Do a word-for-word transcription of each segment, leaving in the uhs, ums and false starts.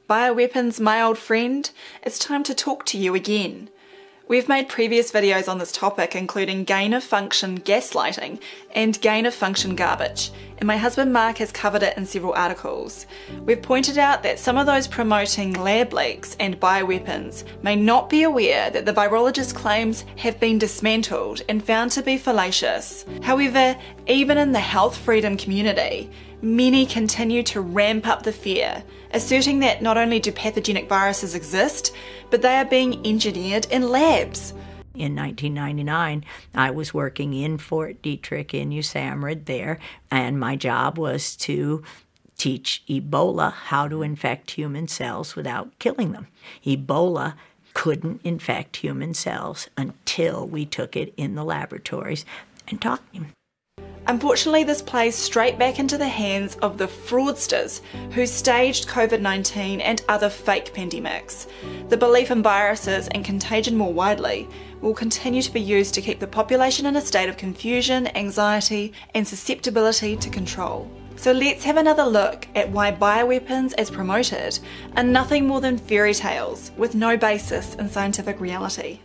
Bioweapons, my old friend, it's time to talk to you again. We've made previous videos on this topic, including gain-of-function gaslighting and gain-of-function garbage, and my husband Mark has covered it in several articles. We've pointed out that some of those promoting lab leaks and bioweapons may not be aware that the virologist claims have been dismantled and found to be fallacious. However, even in the health freedom community, many continue to ramp up the fear, asserting that not only do pathogenic viruses exist, but they are being engineered in labs. In nineteen ninety-nine, I was working in Fort Detrick in U S A M R I D there, and my job was to teach Ebola how to infect human cells without killing them. Ebola couldn't infect human cells until we took it in the laboratories and taught him. Unfortunately, this plays straight back into the hands of the fraudsters who staged COVID nineteen and other fake pandemics. The belief in viruses and contagion more widely will continue to be used to keep the population in a state of confusion, anxiety, and susceptibility to control. So let's have another look at why bioweapons, as promoted, are nothing more than fairy tales with no basis in scientific reality.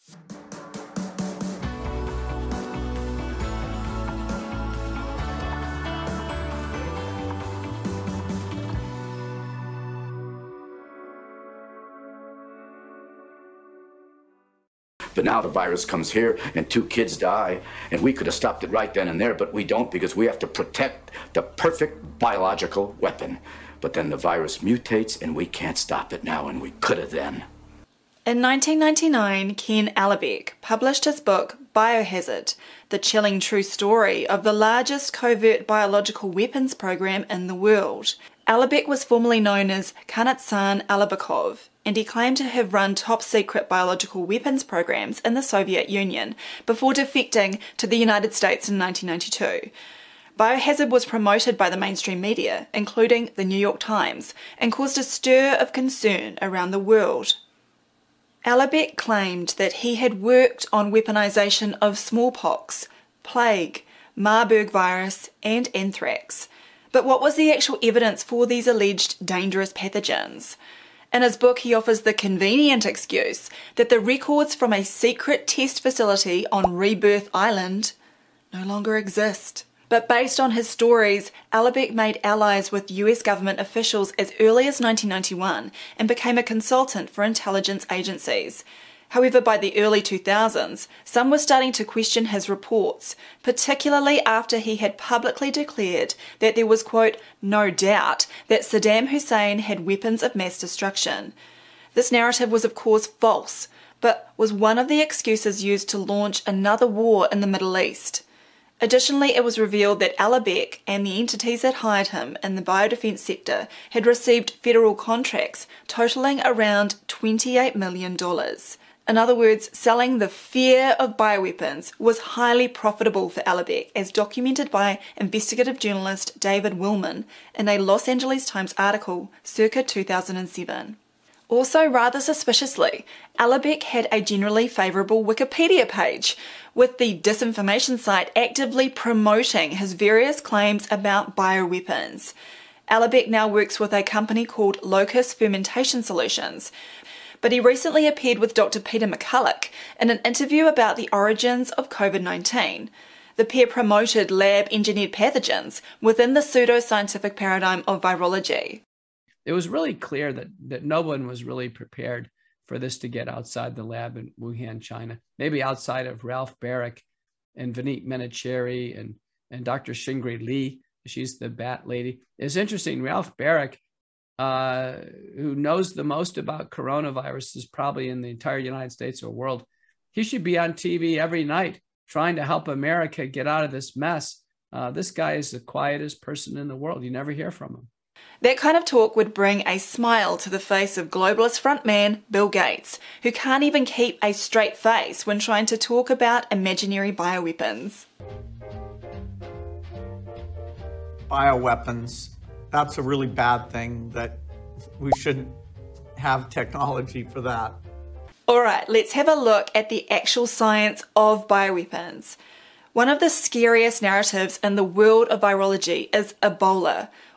But now the virus comes here and two kids die, and we could have stopped it right then and there, but we don't because we have to protect the perfect biological weapon. But then the virus mutates and we can't stop it now, and we could have then. In nineteen ninety-nine, Ken Allebeck published his book Biohazard, the chilling true story of the largest covert biological weapons program in the world. Allebeck was formerly known as Kanatsan Alabekov, and he claimed to have run top-secret biological weapons programs in the Soviet Union before defecting to the United States in nineteen ninety-two. Biohazard was promoted by the mainstream media, including the New York Times, and caused a stir of concern around the world. Allebeck claimed that he had worked on weaponization of smallpox, plague, Marburg virus, and anthrax. But what was the actual evidence for these alleged dangerous pathogens? In his book, he offers the convenient excuse that the records from a secret test facility on Rebirth Island no longer exist. But based on his stories, Allebeck made allies with U S government officials as early as nineteen ninety-one and became a consultant for intelligence agencies. However, by the early two thousands, some were starting to question his reports, particularly after he had publicly declared that there was, quote, no doubt that Saddam Hussein had weapons of mass destruction. This narrative was of course false, but was one of the excuses used to launch another war in the Middle East. Additionally, it was revealed that Allebeck and the entities that hired him in the biodefense sector had received federal contracts totaling around twenty-eight million dollars. In other words, selling the fear of bioweapons was highly profitable for Allebeck, as documented by investigative journalist David Willman in a Los Angeles Times article circa two thousand seven. Also, rather suspiciously, Allebeck had a generally favourable Wikipedia page, with the disinformation site actively promoting his various claims about bioweapons. Allebeck now works with a company called Locus Fermentation Solutions, but he recently appeared with Doctor Peter McCulloch in an interview about the origins of COVID nineteen. The pair promoted lab-engineered pathogens within the pseudoscientific paradigm of virology. It was really clear that, that no one was really prepared for this to get outside the lab in Wuhan, China, maybe outside of Ralph Baric and Vineet Menachery and, and Doctor Xingri Li. She's the bat lady. It's interesting, Ralph Baric, uh, who knows the most about coronaviruses probably in the entire United States or world, he should be on T V every night trying to help America get out of this mess. Uh, this guy is the quietest person in the world. You never hear from him. That kind of talk would bring a smile to the face of globalist frontman Bill Gates, who can't even keep a straight face when trying to talk about imaginary bioweapons. Bioweapons, that's a really bad thing, that we shouldn't have technology for that. Alright, let's have a look at the actual science of bioweapons. One of the scariest narratives in the world of virology is Ebola,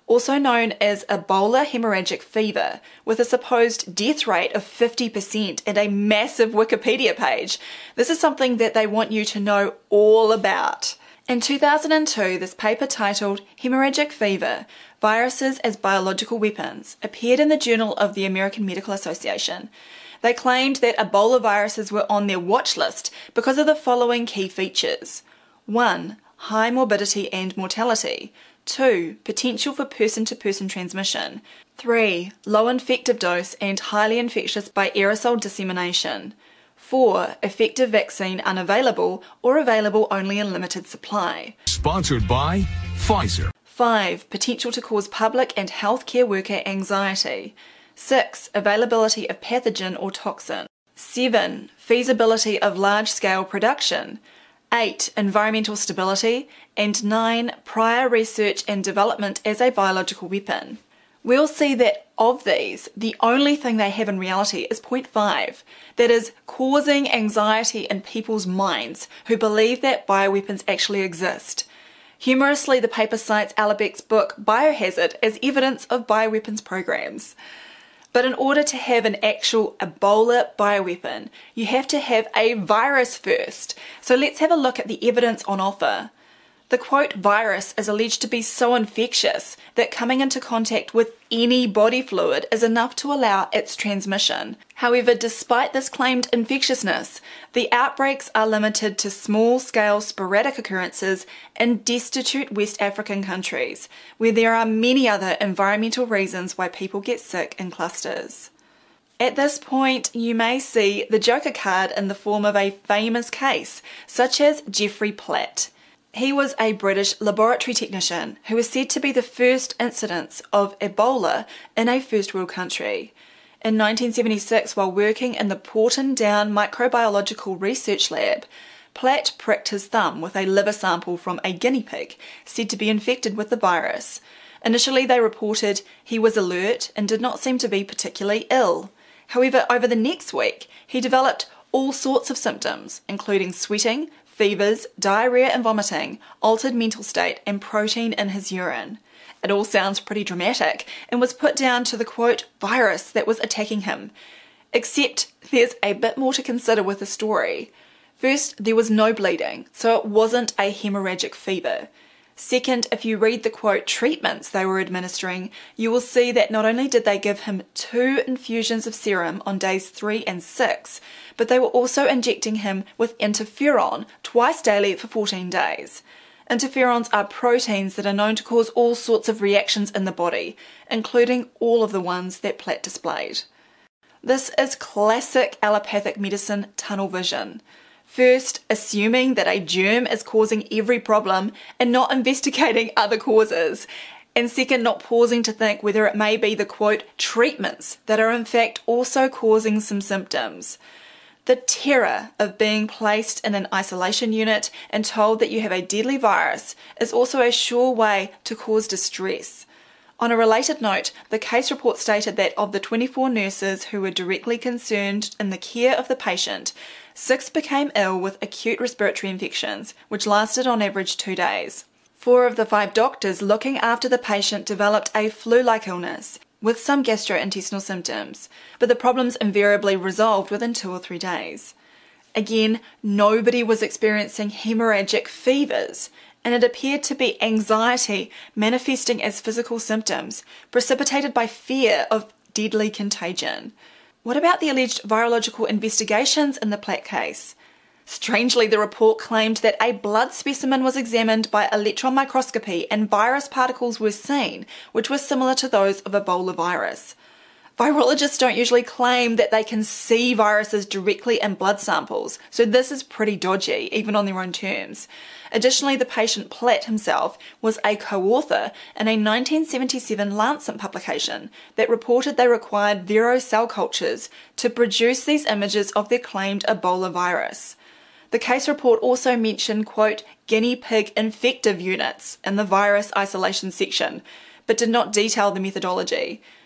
also known as Ebola hemorrhagic fever, with a supposed death rate of fifty percent and a massive Wikipedia page. This is something that they want you to know all about. In two thousand two, this paper titled Hemorrhagic Fever, Viruses as Biological Weapons appeared in the Journal of the American Medical Association. They claimed that Ebola viruses were on their watch list because of the following key features. one. High morbidity and mortality. two. Potential for person-to-person transmission. three. Low infective dose and highly infectious by aerosol dissemination. four. Effective vaccine unavailable or available only in limited supply. Sponsored by Pfizer. five. Potential to cause public and healthcare worker anxiety. six. Availability of pathogen or toxin. seven. Feasibility of large-scale production. eight. Environmental stability. And nine. Prior research and development as a biological weapon. We'll see that of these, the only thing they have in reality is point five, that is causing anxiety in people's minds who believe that bioweapons actually exist. Humorously, the paper cites Alibek's book Biohazard as evidence of bioweapons programs. But in order to have an actual Ebola bioweapon, you have to have a virus first. So let's have a look at the evidence on offer. The quote virus is alleged to be so infectious that coming into contact with any body fluid is enough to allow its transmission. However, despite this claimed infectiousness, the outbreaks are limited to small-scale sporadic occurrences in destitute West African countries, where there are many other environmental reasons why people get sick in clusters. At this point, you may see the Joker card in the form of a famous case, such as Geoffrey Platt. He was a British laboratory technician who was said to be the first incidence of Ebola in a first world country. In nineteen seventy-six, while working in the Porton Down Microbiological Research Lab, Platt pricked his thumb with a liver sample from a guinea pig said to be infected with the virus. Initially, they reported he was alert and did not seem to be particularly ill. However, over the next week, he developed all sorts of symptoms, including sweating, fevers, diarrhea and vomiting, altered mental state, and protein in his urine. It all sounds pretty dramatic and was put down to the quote virus that was attacking him. Except there's a bit more to consider with the story. First, there was no bleeding, so it wasn't a hemorrhagic fever. Second, if you read the quote treatments they were administering, you will see that not only did they give him two infusions of serum on days three and six, but they were also injecting him with interferon twice daily for fourteen days. Interferons are proteins that are known to cause all sorts of reactions in the body, including all of the ones that Platt displayed. This is classic allopathic medicine tunnel vision. First, assuming that a germ is causing every problem and not investigating other causes. And second, not pausing to think whether it may be the quote treatments that are in fact also causing some symptoms. The terror of being placed in an isolation unit and told that you have a deadly virus is also a sure way to cause distress. On a related note, the case report stated that of the twenty-four nurses who were directly concerned in the care of the patient, six became ill with acute respiratory infections, which lasted on average two days. Four of the five doctors looking after the patient developed a flu-like illness, with some gastrointestinal symptoms, but the problems invariably resolved within two or three days. Again, nobody was experiencing hemorrhagic fevers, and it appeared to be anxiety manifesting as physical symptoms, precipitated by fear of deadly contagion. What about the alleged virological investigations in the Platt case? Strangely, the report claimed that a blood specimen was examined by electron microscopy and virus particles were seen, which were similar to those of Ebola virus. Virologists don't usually claim that they can see viruses directly in blood samples, so this is pretty dodgy, even on their own terms. Additionally, the patient Platt himself was a co-author in a nineteen seventy-seven Lancet publication that reported they required Vero cell cultures to produce these images of their claimed Ebola virus. The case report also mentioned, quote, guinea pig infective units in the virus isolation section, but did not detail the methodology.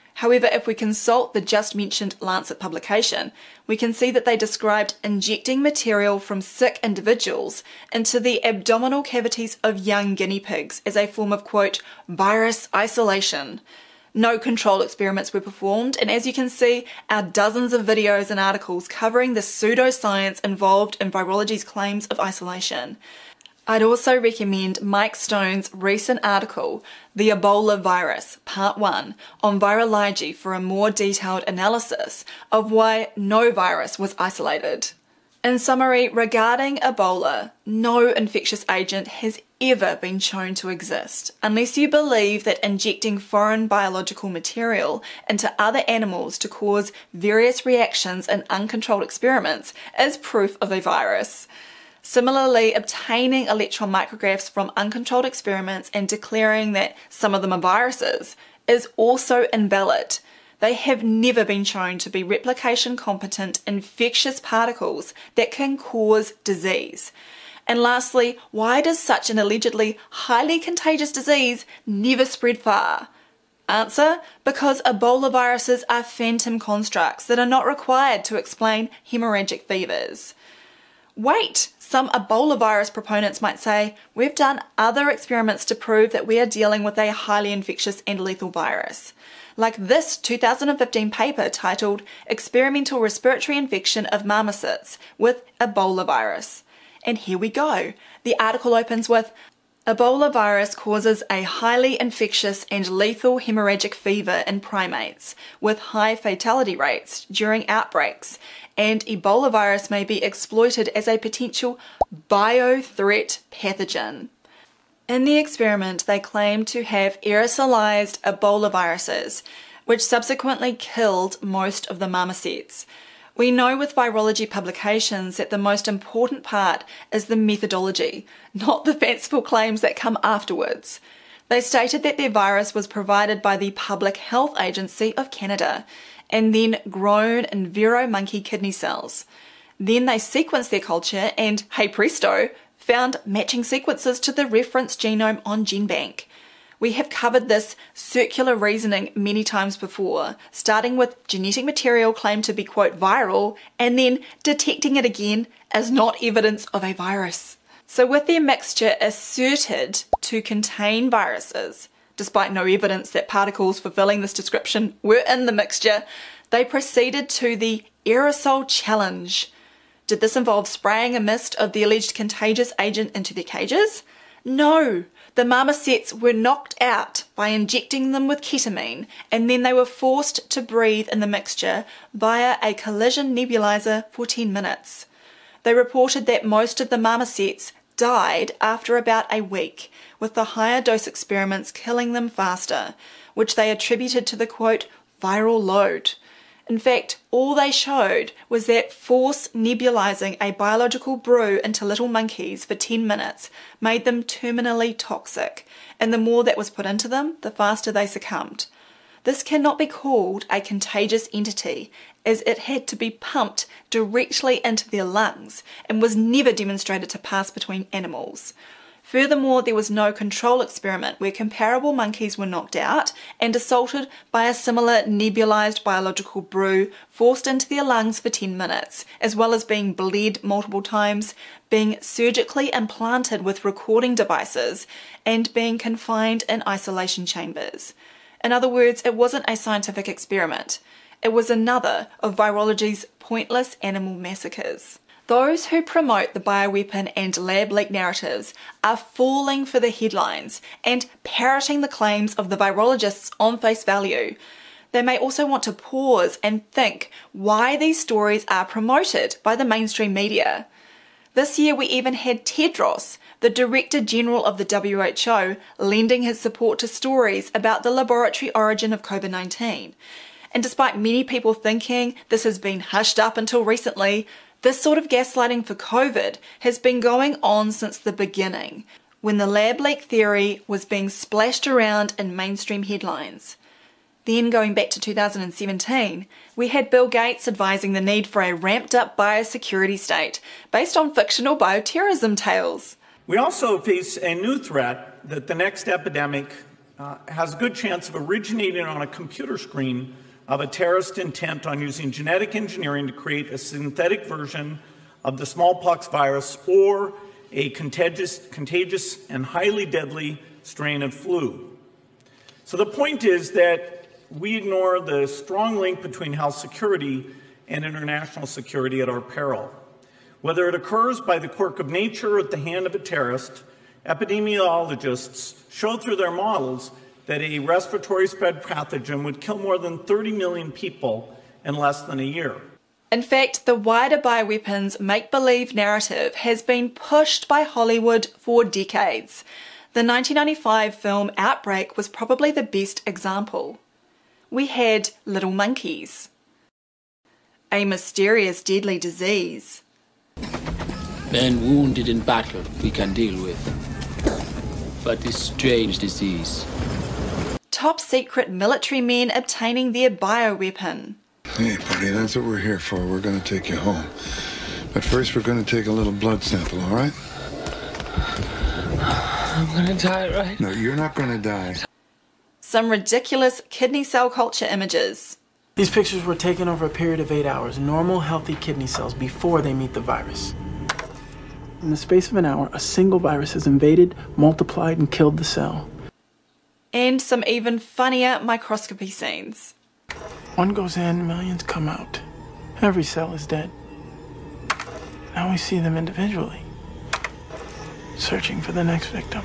However, if we consult the just mentioned Lancet publication, we can see that they described injecting material from sick individuals into the abdominal cavities of young guinea pigs as a form of, quote, virus isolation. No control experiments were performed, and as you can see, our dozens of videos and articles covering the pseudoscience involved in virology's claims of isolation. I'd also recommend Mike Stone's recent article, The Ebola Virus, Part one, on virology for a more detailed analysis of why no virus was isolated. In summary, regarding Ebola, no infectious agent has ever been shown to exist, unless you believe that injecting foreign biological material into other animals to cause various reactions in uncontrolled experiments is proof of a virus. Similarly, obtaining electron micrographs from uncontrolled experiments and declaring that some of them are viruses is also invalid. They have never been shown to be replication-competent infectious particles that can cause disease. And lastly, why does such an allegedly highly contagious disease never spread far? Answer: because Ebola viruses are phantom constructs that are not required to explain hemorrhagic fevers. Wait, some Ebola virus proponents might say, we've done other experiments to prove that we are dealing with a highly infectious and lethal virus. Like this two thousand fifteen paper titled Experimental Respiratory Infection of Marmosets with Ebola Virus. And here we go. The article opens with, Ebola virus causes a highly infectious and lethal hemorrhagic fever in primates with high fatality rates during outbreaks, and Ebola virus may be exploited as a potential biothreat pathogen. In the experiment, they claimed to have aerosolized Ebola viruses, which subsequently killed most of the marmosets. We know with virology publications that the most important part is the methodology, not the fanciful claims that come afterwards. They stated that their virus was provided by the Public Health Agency of Canada and then grown in Vero monkey kidney cells. Then they sequenced their culture and, hey presto, found matching sequences to the reference genome on GenBank. We have covered this circular reasoning many times before, starting with genetic material claimed to be, quote, viral, and then detecting it again as not evidence of a virus. So with their mixture asserted to contain viruses, despite no evidence that particles fulfilling this description were in the mixture, they proceeded to the aerosol challenge. Did this involve spraying a mist of the alleged contagious agent into their cages? No. The marmosets were knocked out by injecting them with ketamine, and then they were forced to breathe in the mixture via a collision nebulizer for ten minutes. They reported that most of the marmosets died after about a week, with the higher dose experiments killing them faster, which they attributed to the, quote, viral load. In fact, all they showed was that force nebulizing a biological brew into little monkeys for ten minutes made them terminally toxic, and the more that was put into them, the faster they succumbed. This cannot be called a contagious entity, as it had to be pumped directly into their lungs and was never demonstrated to pass between animals. Furthermore, there was no control experiment where comparable monkeys were knocked out and assaulted by a similar nebulized biological brew forced into their lungs for ten minutes, as well as being bled multiple times, being surgically implanted with recording devices, and being confined in isolation chambers. In other words, it wasn't a scientific experiment. It was another of virology's pointless animal massacres. Those who promote the bioweapon and lab leak narratives are falling for the headlines and parroting the claims of the virologists on face value. They may also want to pause and think why these stories are promoted by the mainstream media. This year we even had Tedros, the Director General of the W H O, lending his support to stories about the laboratory origin of COVID nineteen. And despite many people thinking this has been hushed up until recently, this sort of gaslighting for COVID has been going on since the beginning, when the lab leak theory was being splashed around in mainstream headlines. Then, going back to two thousand seventeen, we had Bill Gates advising the need for a ramped-up biosecurity state based on fictional bioterrorism tales. We also face a new threat that the next epidemic uh, has a good chance of originating on a computer screen of a terrorist intent on using genetic engineering to create a synthetic version of the smallpox virus or a contagious, contagious and highly deadly strain of flu. So the point is that we ignore the strong link between health security and international security at our peril. Whether it occurs by the quirk of nature or at the hand of a terrorist, epidemiologists show through their models that a respiratory spread pathogen would kill more than thirty million people in less than a year. In fact, the wider bioweapons make-believe narrative has been pushed by Hollywood for decades. The nineteen ninety-five film Outbreak was probably the best example. We had little monkeys, a mysterious deadly disease, men wounded in battle we can deal with, but this strange disease. Top secret military men obtaining their bioweapon. Hey, buddy, that's what we're here for. We're going to take you home. But first, we're going to take a little blood sample, all right? I'm going to die, right? No, you're not going to die. Some ridiculous kidney cell culture images. These pictures were taken over a period of eight hours, normal, healthy kidney cells before they meet the virus. In the space of an hour, a single virus has invaded, multiplied, and killed the cell. And some even funnier microscopy scenes. One goes in, millions come out. Every cell is dead. Now we see them individually, searching for the next victim.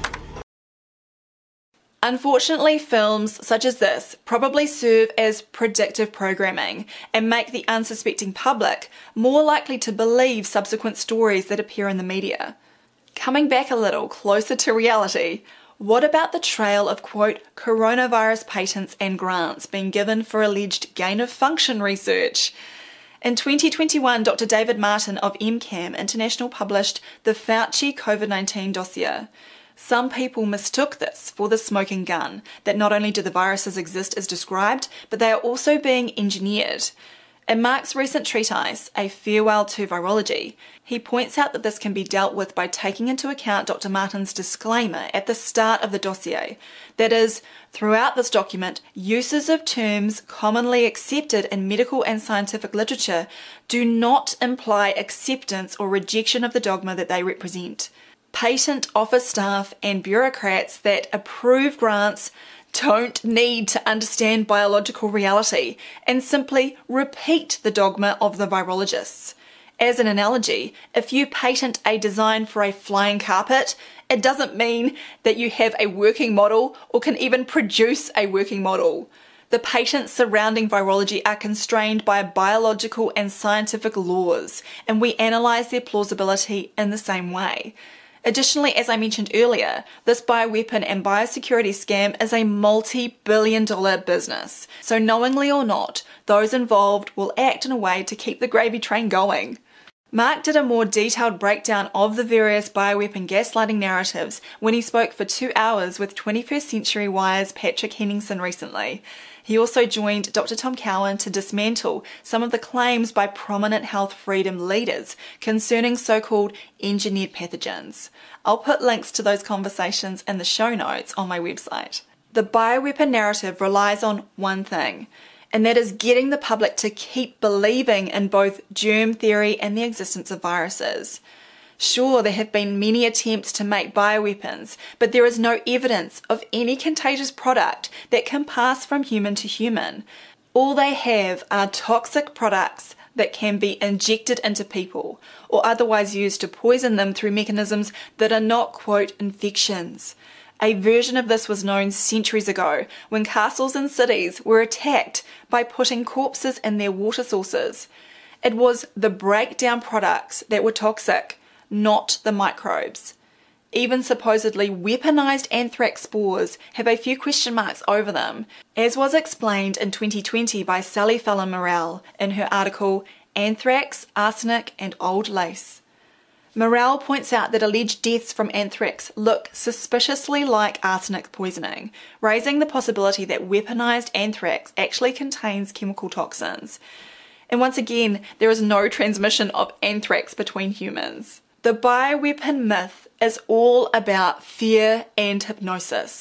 Unfortunately, films such as this probably serve as predictive programming and make the unsuspecting public more likely to believe subsequent stories that appear in the media. Coming back a little closer to reality, what about the trail of, quote, coronavirus patents and grants being given for alleged gain-of-function research? In twenty twenty-one, Doctor David Martin of MCAM International published the Fauci COVID nineteen dossier. Some people mistook this for the smoking gun, that not only do the viruses exist as described, but they are also being engineered. In Mark's recent treatise, A Farewell to Virology, he points out that this can be dealt with by taking into account Doctor Martin's disclaimer at the start of the dossier. That is, throughout this document, uses of terms commonly accepted in medical and scientific literature do not imply acceptance or rejection of the dogma that they represent. Patent office staff and bureaucrats that approve grants don't need to understand biological reality and simply repeat the dogma of the virologists. As an analogy, if you patent a design for a flying carpet, it doesn't mean that you have a working model or can even produce a working model. The patents surrounding virology are constrained by biological and scientific laws, and we analyse their plausibility in the same way. Additionally, as I mentioned earlier, this bioweapon and biosecurity scam is a multi-billion dollar business. So knowingly or not, those involved will act in a way to keep the gravy train going. Mark did a more detailed breakdown of the various bioweapon gaslighting narratives when he spoke for two hours with twenty-first Century Wire's Patrick Henningsen recently. He also joined Doctor Tom Cowan to dismantle some of the claims by prominent health freedom leaders concerning so-called engineered pathogens. I'll put links to those conversations in the show notes on my website. The bioweapon narrative relies on one thing, and that is getting the public to keep believing in both germ theory and the existence of viruses. Sure, there have been many attempts to make bioweapons, but there is no evidence of any contagious product that can pass from human to human. All they have are toxic products that can be injected into people or otherwise used to poison them through mechanisms that are not, quote, infections. A version of this was known centuries ago when castles and cities were attacked by putting corpses in their water sources. It was the breakdown products that were toxic, not the microbes. Even supposedly weaponized anthrax spores have a few question marks over them, as was explained in twenty twenty by Sally Fallon-Morell in her article Anthrax, Arsenic and Old Lace. Morell points out that alleged deaths from anthrax look suspiciously like arsenic poisoning, raising the possibility that weaponized anthrax actually contains chemical toxins. And once again, there is no transmission of anthrax between humans. The bioweapon myth is all about fear and hypnosis.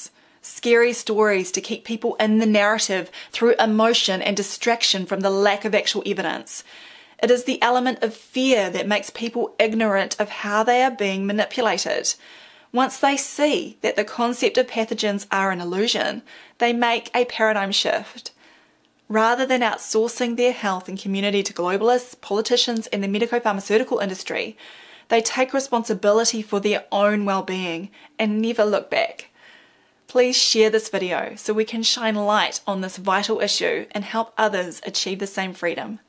scary stories to keep people in the narrative through emotion and distraction from the lack of actual evidence. It is the element of fear that makes people ignorant of how they are being manipulated. Once they see that the concept of pathogens are an illusion, they make a paradigm shift. Rather than outsourcing their health and community to globalists, politicians, and the medico-pharmaceutical industry, they take responsibility for their own well-being and never look back. Please share this video so we can shine light on this vital issue and help others achieve the same freedom.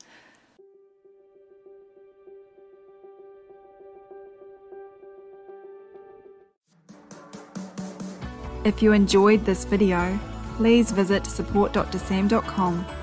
If you enjoyed this video, please visit support dr sam dot com